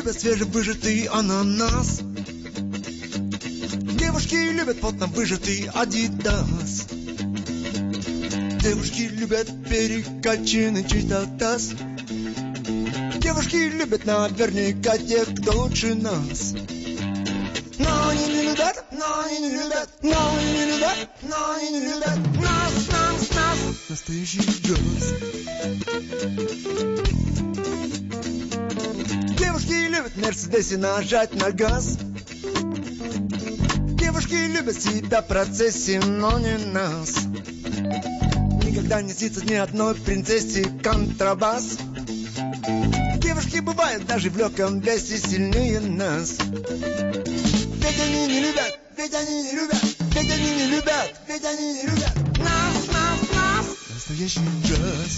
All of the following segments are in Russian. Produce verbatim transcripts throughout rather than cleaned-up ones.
любят свежевыжатый ананас. Девушки любят плотно выжатый адидас. Девушки любят перекачанный чей-то таз. Девушки любят наверняка тех, кто лучше нас. Но они не любят, но они не любят, но они не любят, но они не любят нас, нас, нас. Настоящий джаз. Девушки любят в Мерседесе нажать на газ. Девушки любят себя в процессе, но не нас. Никогда не снится ни одной принцессе контрабас. Девушки бывают даже в легком весе сильнее нас. Ведь они не любят, ведь они не любят, ведь они не любят, ведь они не любят нас, нас, нас. Настоящий джаз.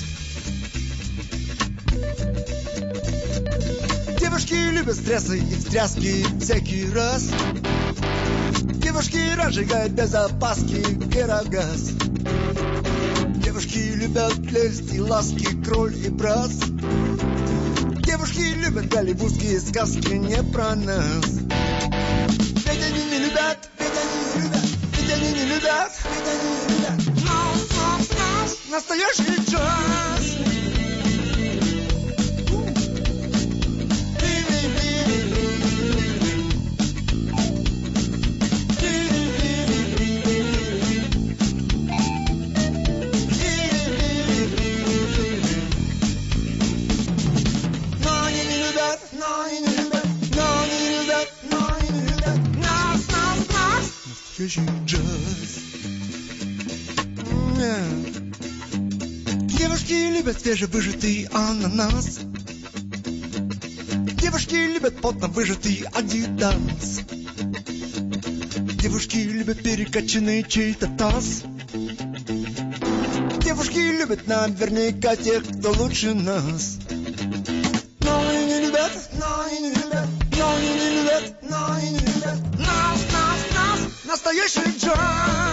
Девушки любят стрессы и встряски всякий раз. Девушки разжигают без опаски керогаз. Девушки любят лесть и ласки, кроль и брас. Девушки любят голливудские сказки не про нас. Ведь они не любят, ведь они не любят, ведь они не любят, ведь они не любят нас, нас, нас. Настоящий джаз. Джаз. Девушки любят свежевыжатый ананас. Девушки любят плотно выжатый адидас. Девушки любят перекачанный чей-то таз. Девушки любят наверняка тех, кто лучше нас. Но они не любят, но они не любят, но они не любят, но они не любят нас, нас, нас. Настоящий джаз.